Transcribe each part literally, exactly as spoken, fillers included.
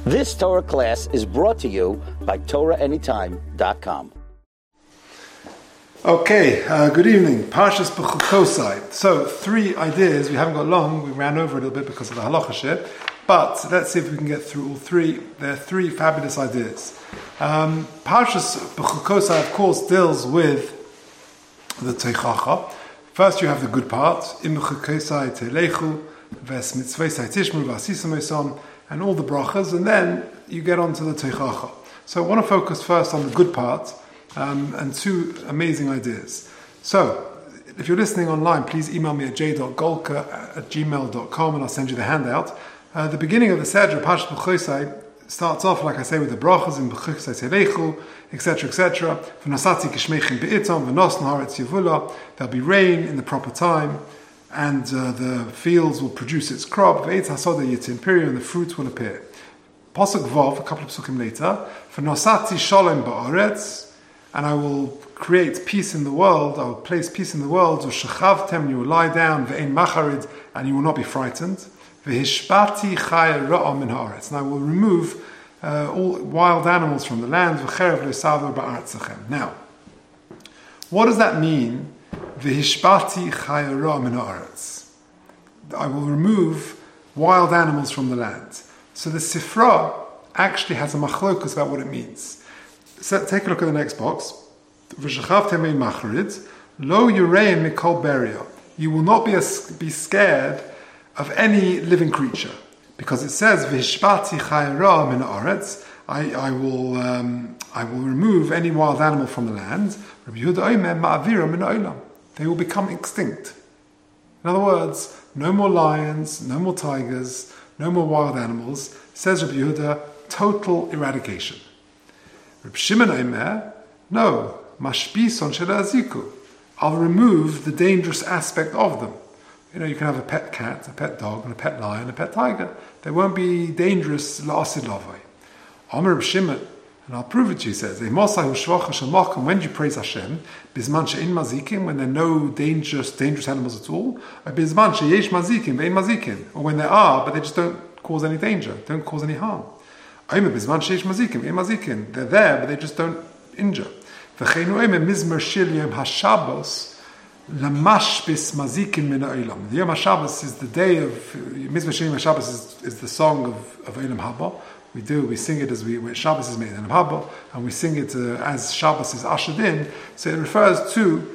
This Torah class is brought to you by Torah Anytime dot com. Okay, uh, good evening. Parshas B'chukosai. So, three ideas. We haven't got long. We ran over a little bit because of the halacha shit. But let's see if we can get through all three. There are three fabulous ideas. Um, Parshas B'chukosai, of course, deals with the Teichacha. First, you have the good part. Im B'chukosai Teilechu, Ves Mitzvosai Tishmu, V'asisamoson, and all the brachas. And then you get on to the Teichacha. So, I want to focus first on the good part. Um, and two amazing ideas. So, if you're listening online, please email me at j dot golka at gmail dot com and I'll send you the handout. Uh, the beginning of the Seder, Parshas B'chukosai, starts off, like I say, with the brachas in B'chukosai Teilechu, et cetera, et cetera. V'nosatzi kishmeichim be'itom, v'nosn haaretz yevula. There'll be rain in the proper time, and uh, the fields will produce its crop. V'etz hasoda yitin piri, and the fruits will appear. Pasuk Vav, a couple of psukim later, v'nosatzi shalom ba'aretz, and I will create peace in the world, I will place peace in the world, U'shechavtem, you will lie down, Ve'ein macharid, and you will not be frightened, Ve'hishpati chaya ra'am min haaretz, and I will remove uh, all wild animals from the land, V'cherev le'savu ba'artzachem. Now, what does that mean, Ve'hishpati chaya ra'am min haaretz? I will remove wild animals from the land. So the Sifra actually has a machlokus about what it means. So take a look at the next box. Lo yureim mikol beria. You will not be a, be scared of any living creature, because it says v'hishpati chayra min haaretz. I I will um, I will remove any wild animal from the land. Rabbi Yehuda omer ma'avira min ha'olam. They will become extinct. In other words, no more lions, no more tigers, no more wild animals. Says Rabbi Yehuda, total eradication. Reb Shimon Omer, no, mashpison shelaziku. I'll remove the dangerous aspect of them. You know, you can have a pet cat, a pet dog, and a pet lion, a pet tiger. They won't be dangerous la'asid lavoi. Omer Reb Shimon, and I'll prove it to you, he says, when you praise Hashem, bizman she'in mazikim, when there are no dangerous, dangerous animals at all, or bizman she'yesh mazikim, ve'in mazikim, or when there are, but they just don't cause any danger, don't cause any harm. They're there, but they just don't injure. The Yom HaShabbos is the day of Mizmor Shel Yom HaShabbos is, is the song of, of Olam Haba. We do, we sing it as we, when Shabbos is made in Olam Haba, and we sing it uh, as Shabbos is ushered in. So it refers to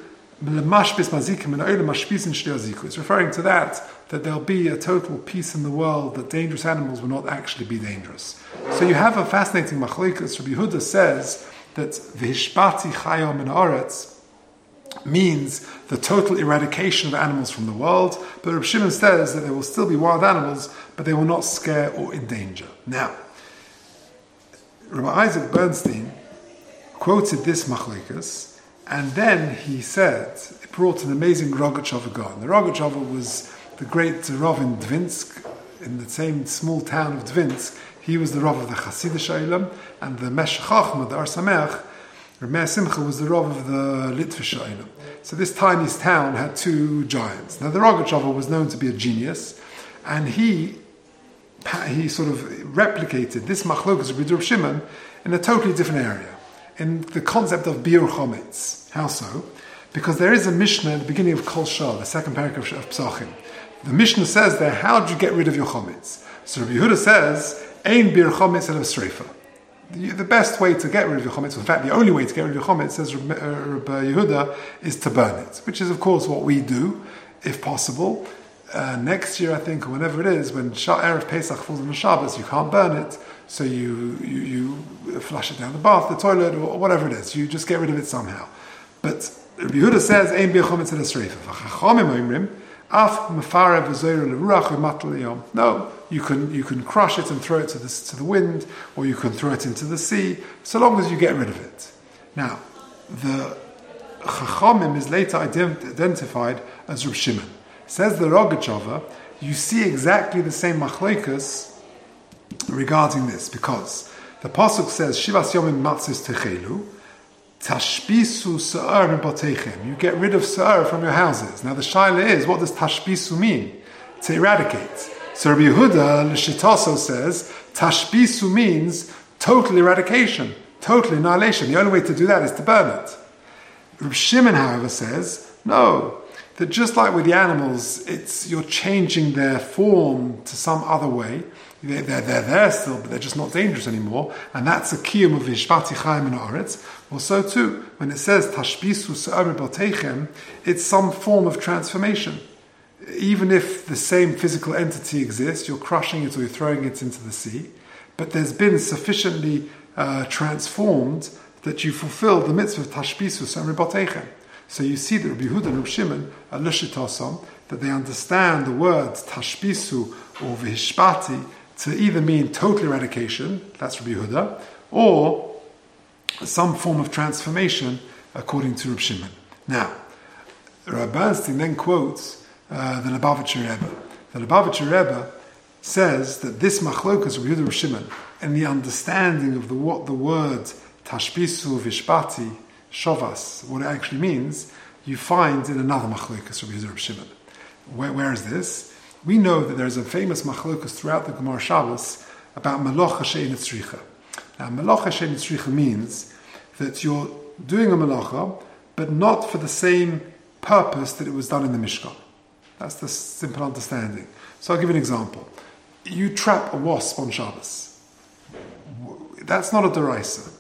it's referring to that, that there'll be a total peace in the world, that dangerous animals will not actually be dangerous. So you have a fascinating machlokes. Rabbi Yehuda says that v'hishpati chaya min haaretz means the total eradication of animals from the world, but Rabbi Shimon says that there will still be wild animals, but they will not scare or endanger. Now, Rabbi Isaac Bernstein quoted this machlokes, and then he said, it brought an amazing Rogatchover God. The Rogatchover was the great Rav in Dvinsk, in the same small town of Dvinsk. He was the Rav of the Hasidic Olam, and the Meshech Chochmah, the Ar Sameach, Rav Meir Simcha, was the Rav of the Litvish Olam. So this tiny town had two giants. Now the Rogatchover was known to be a genius, and he he sort of replicated this machlokas of Rav Shimon in a totally different area, in the concept of biur chometz. How so? Because there is a Mishnah at the beginning of Kol Shah, the second paragraph of Psachim. The Mishnah says there, how do you get rid of your chometz? So Rabbi Yehuda says, ein biur chometz el sreifa. The best way to get rid of your chometz, in fact the only way to get rid of your chometz, says Rabbi Yehuda, is to burn it, which is of course what we do, if possible. Uh, next year, I think, or whenever it is, when Erev Pesach falls on the Shabbos, you can't burn it, so you, you you flush it down the bath, the toilet, or whatever it is. You just get rid of it somehow. But Rabbi Yehuda says, "Ein biur chometz el sreifa." V'chachamim omrim, af mefarev v'zoyru leruach v'matal yom. No, you can you can crush it and throw it to the to the wind, or you can throw it into the sea, so long as you get rid of it. Now, the Chachamim is later ident- identified as Reb Shimon. Says the Rogatchover, you see exactly the same machlokas regarding this, because the pasuk says Shivas Yomim Matzis Techelu, Tashbisu Sa'ar Mibatechem. You get rid of Sa'ar from your houses. Now the shaila is, what does Tashbisu mean? To eradicate. So Rabbi Yehuda L'Shitaso says Tashbisu means total eradication, total annihilation. The only way to do that is to burn it. Reb Shimon, however, says, no, that just like with the animals, it's you're changing their form to some other way. They're, they're, they're there still, but they're just not dangerous anymore. And that's a kiyum of Vishpati Chaim in Haaretz. Well, so too, when it says Tashbisu Se'omer B'Teichem, it's some form of transformation. Even if the same physical entity exists, you're crushing it or you're throwing it into the sea, but there's been sufficiently uh, transformed that you fulfill the mitzvah of Tashbisu Se'omer B'Teichem. So you see that Rabbi Yehuda and Rabbi Shimon are Lushitasom, that they understand the words Tashbisu or Vihishpati to either mean total eradication, that's Rabbi Yehuda, or some form of transformation, according to Rabbi Shimon. Now, Rabbi Bernstein then quotes uh, the Lubavitcher Rebbe. The Lubavitcher Rebbe says that this machlokas Rabbi Yehuda and Rabbi Shimon, and the understanding of the, what the word Tashbisu Vihishpati Shovas, what it actually means, you find in another machlokas Rabbi Yehuda and Rabbi Shimon. Where, where is this? We know that there's a famous machlokas throughout the Gemara Shabbos about melacha she'ein tzricha. Now, melacha she'ein tzricha means that you're doing a melacha, but not for the same purpose that it was done in the Mishkan. That's the simple understanding. So I'll give you an example. You trap a wasp on Shabbos. That's not a deraisa.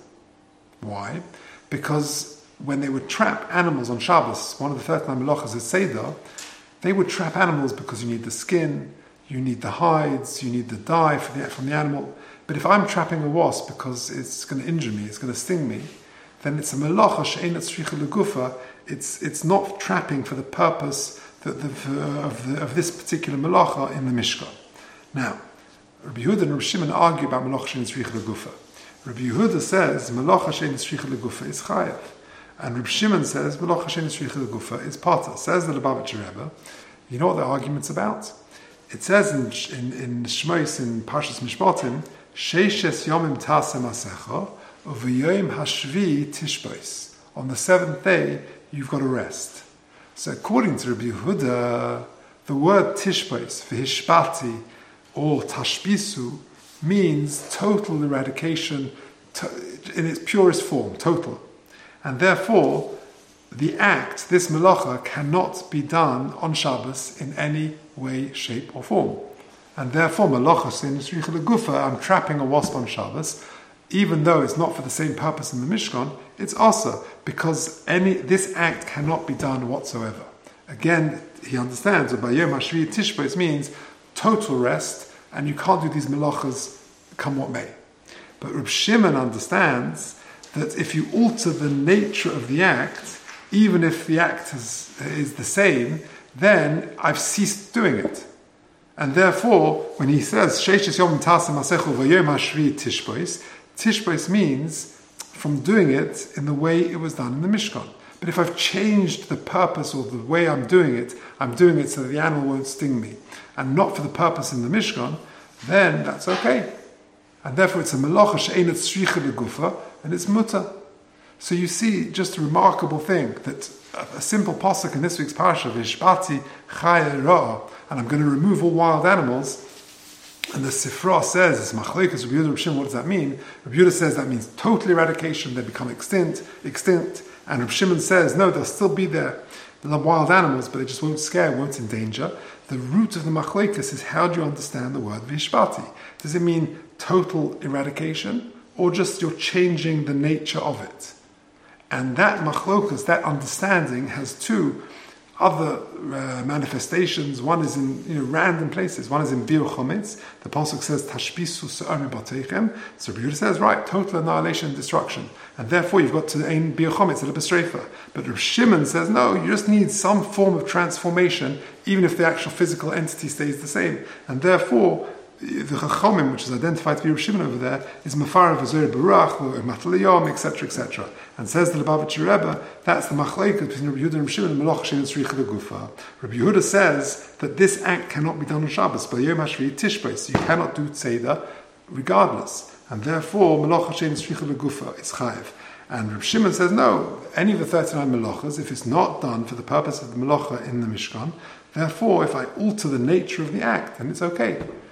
Why? Because when they would trap animals on Shabbos, one of the thirty-nine melachas is Seder, they would trap animals because you need the skin, you need the hides, you need the dye for the, from the animal. But if I'm trapping a wasp because it's going to injure me, it's going to sting me, then it's a melacha she'ein tzricha legufa. It's it's not trapping for the purpose that the, of, the, of this particular melacha in the Mishkan. Now, Rabbi Yehuda and Rabbi Shimon argue about melacha she'ein tzricha legufa. Rabbi Yehuda says melacha she'ein tzricha legufa is chayav. And Reb Shimon says, Melacha she'ein tzricha legufa is pata. Says the Lubavitcher Rebbe, you know what the argument's about? It says in in, in Shmos, in Parshas Mishpatim, Sheishes yomim tasem asecha, u'v'yom hashvi tishbos. On the seventh day, you've got to rest. So according to Rabbi Yehuda, the word tishbos, v'hishpati, or tashbisu, means total eradication to, in its purest form, total. And therefore, the act, this melacha, cannot be done on Shabbos in any way, shape, or form. And therefore, melacha she'ein tzricha legufa, I'm trapping a wasp on Shabbos, even though it's not for the same purpose in the Mishkan, it's also because any this act cannot be done whatsoever. Again, he understands that by Yom HaShvi Tishbos means total rest, and you can't do these melachas come what may. But Reb Shimon understands that if you alter the nature of the act, even if the act is, is the same, then I've ceased doing it. And therefore, when he says, Sheishes yom tasem asechu v'yom hashvi tishbos, tishbos means from doing it in the way it was done in the Mishkan. But if I've changed the purpose or the way I'm doing it, I'm doing it so that the animal won't sting me, and not for the purpose in the Mishkan, then that's okay. And therefore it's a melacha she'ein tzricha legufa, and it's mutter. So you see just a remarkable thing, that a simple pasuk in this week's parasha, Vishpati Chaya Ra'ah, and I'm going to remove all wild animals, and the Sifra says, it's Machlekes, Rabbi Yehuda, Rabbi Shimon, what does that mean? Rabbi Yehuda says that means total eradication, they become extinct, extinct, and Rabbi Shimon says, no, they'll still be there. They're wild animals, but they just won't scare, won't endanger. The root of the Machlekes is, how do you understand the word Vishpati? Does it mean total eradication, or just you're changing the nature of it? And that machlokas, that understanding, has two other uh, manifestations. One is in you know, random places. One is in Bir Chometz. The pasuk says, Tashbisu se'omer b'teichem. So Rabbi Yehuda says, right, total annihilation and destruction. And therefore you've got to aim Bir Chometz at a b'streifa. But Rabbi Shimon says, no, you just need some form of transformation, even if the actual physical entity stays the same. And therefore, the Chachomim, which is identified to be Rabbi Shimon over there, is Mafarav V'Zoyer Barach, or Mataliyom, et cetera, et cetera. And says the Lubavitcher Rebbe, that's the Machlekes between Rabbi Yehuda and Rabbi Shimon, Melacha she'ein tzricha legufa. Rabbi Yehuda says that this act cannot be done on Shabbos, but Yom HaShvi Tishbos, you cannot do Tzeidah regardless. And therefore, Melacha she'ein tzricha legufa is chayiv. And Rabbi Shimon says, no, any of the thirty-nine melachas, if it's not done for the purpose of the melacha in the Mishkan, therefore, if I alter the nature of the act, then it's okay.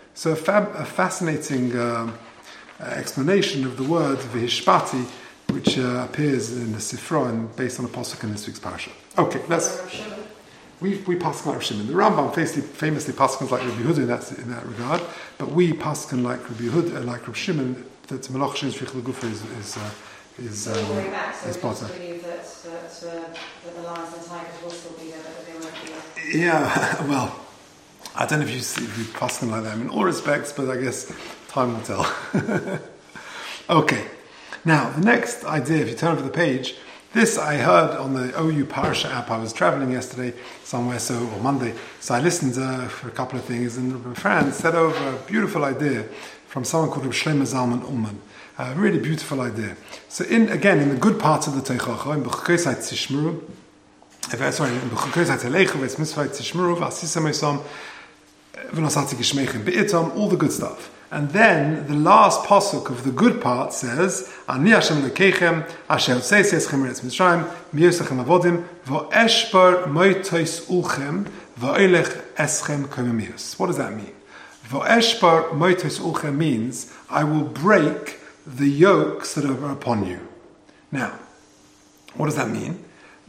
So a, fab, a fascinating um, uh, explanation of the word v'hishpati, which uh, appears in the Sifra and based on a pasuk in this week's parasha. Okay, let's. We we pasuk like Rav Shimon. The Rambam famously, famously pasukins like Rabbi Yehuda in that in that regard, but we pasukins like Rabbi Yehuda, like Rav Shimon, that Melach Shin Shvich L'Gufa is is uh, is so um, going back, so is part of. believe that that, uh, that the lions and tigers will still be there, but they won't be there. Yeah, well, I don't know if you see if you pasukins like them in all respects, but I guess time will tell. Okay, now the next idea, if you turn over the page. This I heard on the O U Parasha app. I was traveling yesterday somewhere, so or Monday, so I listened uh, for a couple of things, and Rabbi Franz said over a beautiful idea from someone called Rabbi Shlomo Zalman Ullman. A really beautiful idea. So, in again, in the good parts of the Teichacha, in B'chukosai Tzishmuru, sorry, in B'chukosai Telechu, V'es Mitzvah Tzishmuru, V'asisa Mesom, V'nosati Gishmeichim Be'itom, all the good stuff. And then the last pasuk of the good part says, "Ani Hashem Lekechem, Asher Hotzeis Eschem Eretz Mitzrayim, Miyosechem Avodim, V'eshbar Moitois Ulchem, V'oilech Eschem Komemius." What does that mean? V'eshbar Moitois Ulchem means, I will break the yokes that are upon you. Now, what does that mean?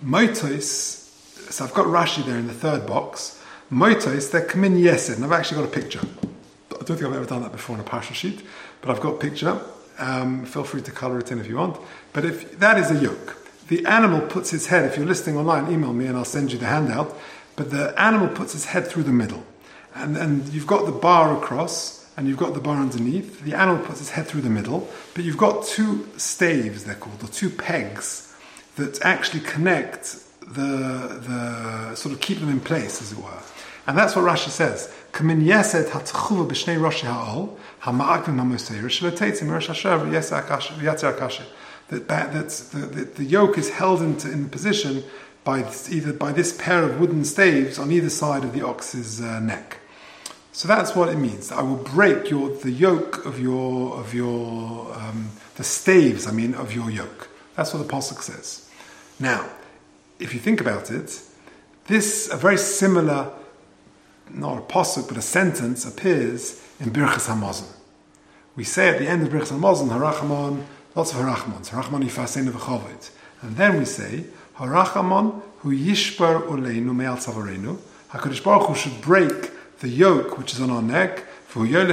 Moitois, so I've got Rashi there in the third box. Moitois, they're Kamin Yesed, and I've actually got a picture. I don't think I've ever done that before on a parsha sheet, but I've got a picture. Um, feel free to colour it in if you want. But if that is a yoke, the animal puts its head. If you're listening online, email me and I'll send you the handout. But the animal puts its head through the middle, and and you've got the bar across, and you've got the bar underneath. The animal puts its head through the middle, but you've got two staves, they're called, or two pegs that actually connect the the sort of keep them in place, as it were. And that's what Rashi says. Kamin yesed hatchuva b'shnei roshi ha'ol ha'ma'akvim ha'moseir sh'lotetzim rosh hasher v'yatzer akashe. That that's the, the the yoke is held into in position by this, either by this pair of wooden staves on either side of the ox's uh, neck. So that's what it means. I will break your the yoke of your of your um, the staves. I mean of your yoke. That's what the pasuk says. Now, if you think about it, this a very similar. Not a pasuk, but a sentence appears in Birchas Hamazon. We say at the end of Birchas Hamazon, Harachamon, lots of Harachmons, Harachmon Yifaseinu v'choved. And then we say, Harachamon hu yishbar oleinu me'al tzavareinu. HaKadosh Baruch Hu should break the yoke which is on our neck. When you,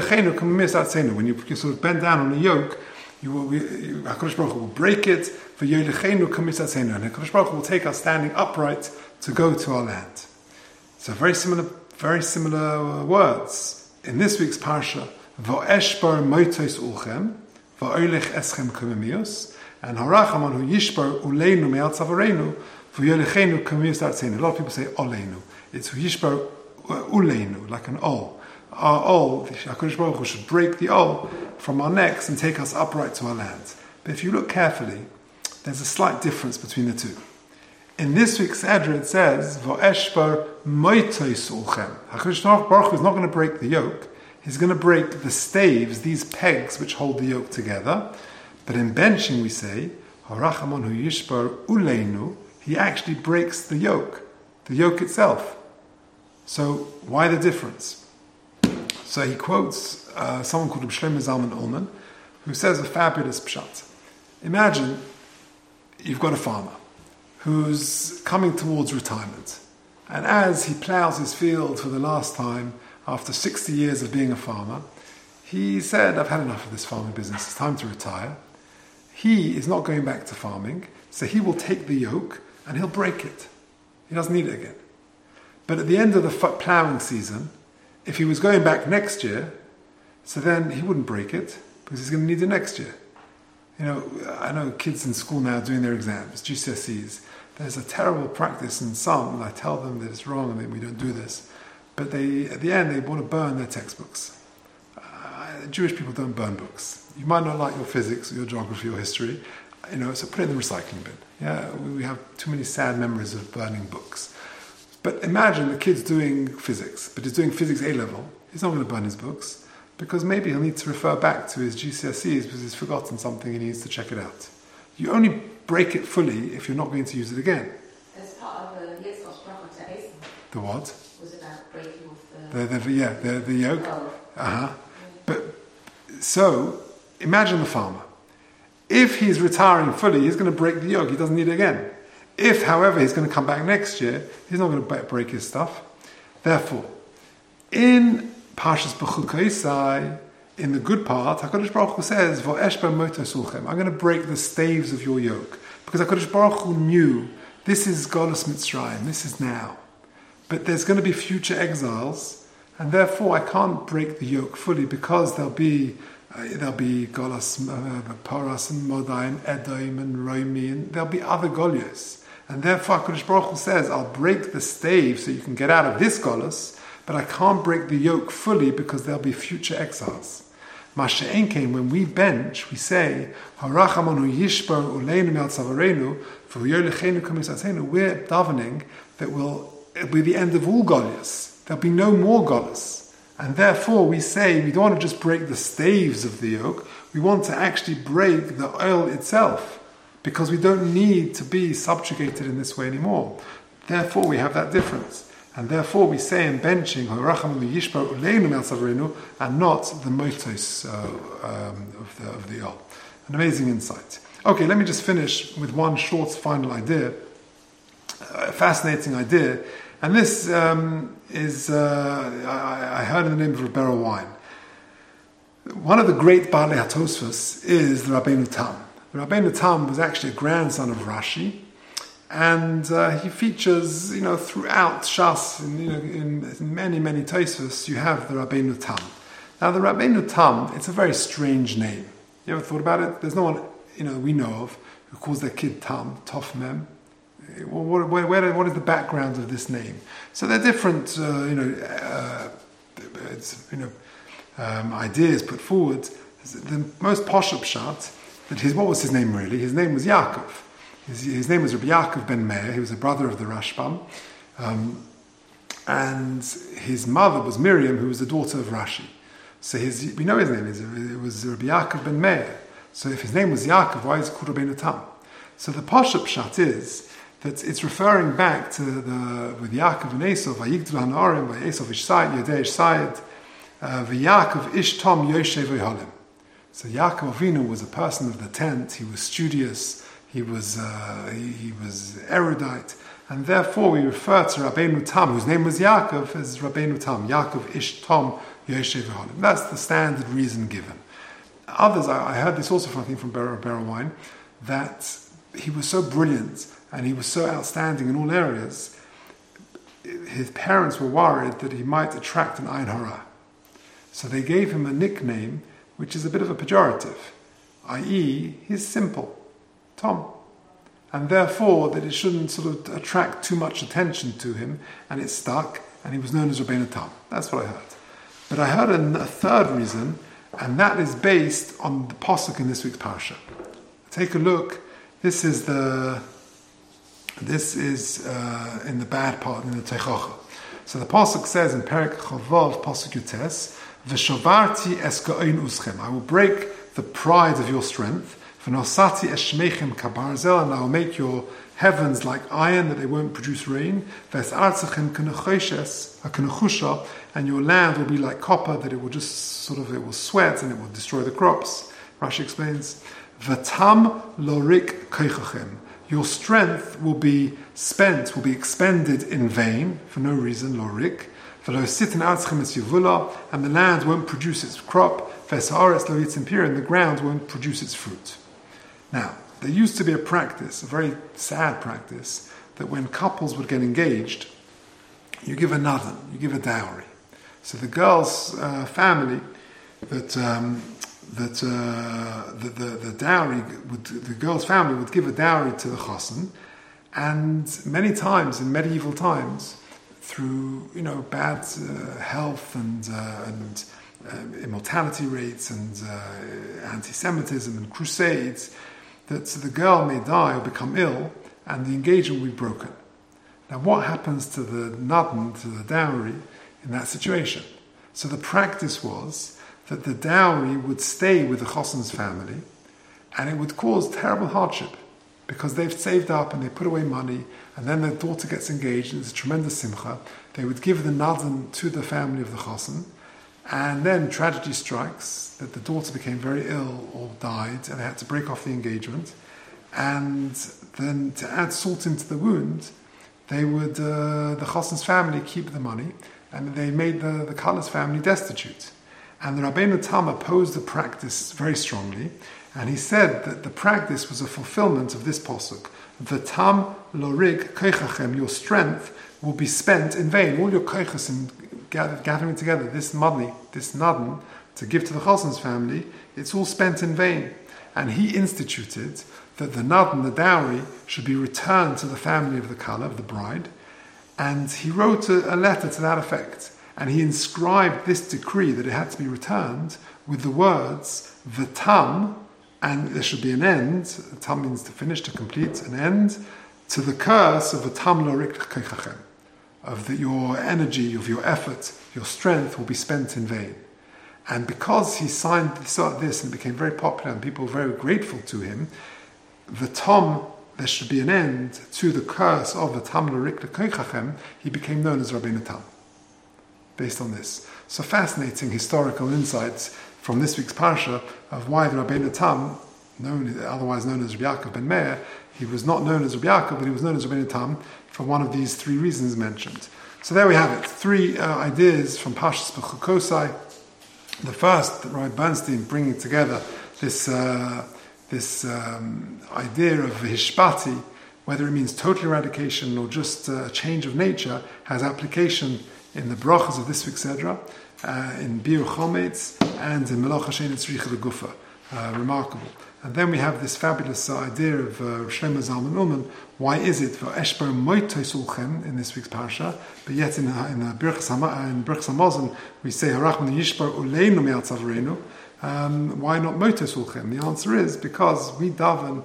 you sort of bend down on a yoke, you will, we, you, HaKadosh Baruch Hu will break it. And HaKadosh Baruch Hu will take us standing upright to go to our land. So very similar Very similar words. In this week's parsha, V'eshbar moitois ulchem, V'oilech eschem kumemius, and Harachamon hu yishbar uleinu me'al tzavareinu, V'yolechenu kumemius artzeinu. A lot of people say oleinu. It's yishbar uleinu, like an ol. Our ol, HaKadosh Baruch Hu should break the ol from our necks and take us upright to our land. But if you look carefully, there's a slight difference between the two. In this week's Edra it says, V'eshbar moitois ulchem. HaKadosh Baruch Hu is not going to break the yoke. He's going to break the staves, these pegs which hold the yoke together. But in benching we say, Harachamon hu yishbar uleinu. He actually breaks the yoke, the yoke itself. So why the difference? So he quotes uh, someone called Shlomo Zalman Ullman, who says a fabulous pshat. Imagine you've got a farmer who's coming towards retirement. And as he ploughs his field for the last time, after sixty years of being a farmer, he said, I've had enough of this farming business, it's time to retire. He is not going back to farming, so he will take the yoke and he'll break it. He doesn't need it again. But at the end of the ploughing season, if he was going back next year, so then he wouldn't break it, because he's going to need it next year. You know, I know kids in school now doing their exams, G C S Es. There's a terrible practice in some, and I tell them that it's wrong and that we don't do this. But they, at the end, they want to burn their textbooks. Uh, Jewish people don't burn books. You might not like your physics or your geography or history, you know, so put it in the recycling bin. Yeah, we have too many sad memories of burning books. But imagine the kid's doing physics, but he's doing physics A-level. He's not going to burn his books, because maybe he'll need to refer back to his G C S Es because he's forgotten something and he needs to check it out. You only break it fully if you're not going to use it again. As part of the Yitzchak's bracha to Esav. The what? Was about breaking off the... The, the, yeah, the, the yoke. Oh. Uh-huh. But, so, imagine the farmer. If he's retiring fully, he's going to break the yoke. He doesn't need it again. If, however, he's going to come back next year, he's not going to break his stuff. Therefore, in Parshas B'chukaisai, in the good part, HaKadosh Baruch Hu says, "V'eshba moto sulchem." I'm going to break the staves of your yoke, because HaKadosh Baruch Hu knew this is Golus Mitzrayim. This is now, but there's going to be future exiles, and therefore I can't break the yoke fully, because there'll be uh, there'll be Golus uh, Paras and Modai and Edom and Romi, and there'll be other Golios, and therefore HaKadosh Baruch Hu says, I'll break the stave so you can get out of this Golus, but I can't break the yoke fully because there'll be future exiles. Masha'en came, when we bench, we say, Harachamanu Yishbar Uleinu Me'al Tzavarenu, V'Yoyolechenu Kamisatenu. We're davening that will be the end of all Goliaths. There'll be no more Goliaths. And therefore we say, we don't want to just break the staves of the yoke, we want to actually break the oil itself, because we don't need to be subjugated in this way anymore. Therefore we have that difference. And therefore we say in benching, and not the motos uh, um, of the of the oil. An amazing insight. Okay, let me just finish with one short final idea, a fascinating idea. And this um, is, uh, I, I heard in the name of Rebbeinu Wein. One of the great Baalei HaTosfos is the Rabbeinu Tam. The Rabbeinu Tam was actually a grandson of Rashi. And uh, he features, you know, throughout Shas, in, you know, in, in many, many Tosfos, you have the Rabbeinu Tam. Now, the Rabbeinu Tam, it's a very strange name. You ever thought about it? There's no one, you know, we know of who calls their kid Tam, Tov Mem. What, where, where, what is the background of this name? So there are different, uh, you know, uh, it's, you know, um, ideas put forward. The most posh pshat that his, what was his name really? His name was Yaakov. His, his name was Rabbi Yaakov ben Meir. He was a brother of the Rashbam. Um, and his mother was Miriam, who was the daughter of Rashi. So his, we know his name. It was Rabbi Yaakov ben Meir. So if his name was Yaakov, why is it called Rabbeinu Tam? So the Pashup Pshat is that it's referring back to the, with Yaakov and Esau, Vayigdul Hanarim, Vayesov Ish Sayed, Yodei Ish Sayed, Vayakov Ish Tom Yoshev Yohalim. So Yaakov Avinu was a person of the tent. He was studious. He was uh, he, he was erudite, and therefore we refer to Rabbeinu Tam, whose name was Yaakov, as Rabbeinu Tam, Yaakov Ish Tom Yoshev Yohalim. That's the standard reason given. Others, I, I heard this also from I think from Rebbeinu Wein, that he was so brilliant and he was so outstanding in all areas. His parents were worried that he might attract an Ayin Hara, so they gave him a nickname which is a bit of a pejorative, that is, he's simple. Tom. And therefore that it shouldn't sort of attract too much attention to him, and it stuck, and he was known as Rabbeinu Tam. That's what I heard. But I heard a, a third reason, and that is based on the pasuk in this week's parasha. Take a look. This is the this is uh, in the bad part, in the Teichacha. So the pasuk says in Perek Chavav, pasuk Yutes, V'shavarti es ga'oin uschem. I will break the pride of your strength. V'nosati eshmechem kabarzel, and I will make your heavens like iron, that they won't produce rain. V'es artzachem kenechoshes, a kenechusha, and your land will be like copper, that it will just sort of, it will sweat and it will destroy the crops. Rashi explains, V'tam lorik keichachem. Your strength will be spent, will be expended in vain, for no reason, lorik. V'lo sitin artzachem es yivula, and the land won't produce its crop. V'es haaretz lo yitzim pir, and the ground won't produce its fruit. Now, there used to be a practice, a very sad practice, that when couples would get engaged, you give a nadan, you give a dowry. So the girl's uh, family, that um, that uh, the, the the dowry, would, the girl's family would give a dowry to the chassan, and many times in medieval times, through you know bad uh, health and uh, and uh, immortality rates and uh, anti-Semitism and crusades, that the girl may die or become ill, and the engagement will be broken. Now, what happens to the nadan, to the dowry, in that situation? So the practice was that the dowry would stay with the chassan's family, and it would cause terrible hardship, because they've saved up and they put away money, and then their daughter gets engaged, and it's a tremendous simcha. They would give the nadan to the family of the chassan, And then tragedy strikes, that the daughter became very ill or died, and they had to break off the engagement. And then to add salt into the wound, they would, uh, the Chassan's family keep the money, and they made the, the Kala's family destitute. And the Rabbeinu Tam opposed the practice very strongly, and he said that the practice was a fulfillment of this posuk. V'tam lorig koichachem, your strength will be spent in vain. All your koichas in gathering together this money, this nadan, to give to the Chassan's family, it's all spent in vain. And he instituted that the nadan, the dowry, should be returned to the family of the kala, of the bride. And he wrote a, a letter to that effect. And he inscribed this decree that it had to be returned with the words, V'tam, and there should be an end. Tam means to finish, to complete, an end, to the curse of V'tam lorik koichachem, of that your energy, of your effort, your strength will be spent in vain. And because he signed this and it became very popular and people were very grateful to him, V'tam, there should be an end to the curse of V'tam lorik koichachem, he became known as Rabbeinu Tam, based on this. So fascinating historical insights from this week's parsha of why the Rabbeinu Tam, known, otherwise known as Rabbi Yaakov ben Meir, he was not known as Rabbi Yaakov, but he was known as Rabbeinu Tam for one of these three reasons mentioned. So there we have it, three uh, ideas from Parshas Bechukosai. The first, Rabbi Bernstein bringing together this uh, this um, idea of Hishpati, whether it means total eradication or just a change of nature, has application in the brachas of this week's Sedra, uh, in Bir Chometz, and in Melach Hashem Tzricha L'Gufa. Uh, remarkable. And then we have this fabulous uh, idea of uh, Shlomo Zalman Ullman. Why is it for Eshber Moitos Ulchem in this week's parsha, but yet in uh, in uh, Birchas Hamazon we say Harachman Yishbar Uleinu Me'al Tzavreinu. Um, why not Moitos Ulchem? The answer is because we daven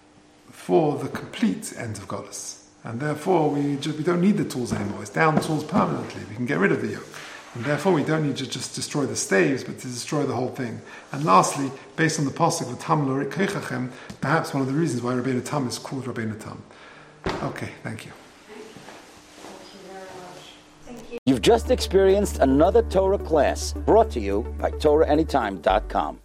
for the complete end of Golus, and therefore we just, we don't need the tools anymore. It's down the tools permanently. We can get rid of the yoke. And therefore we don't need to just destroy the staves, but to destroy the whole thing. And lastly, based on the pasuk of Tam Lorik Koichachem, perhaps one of the reasons why Rabbeinu Tam is called Rabbeinu Tam. Okay, thank you. Thank you very much. Thank you. You've just experienced another Torah class brought to you by Torah Anytime dot com.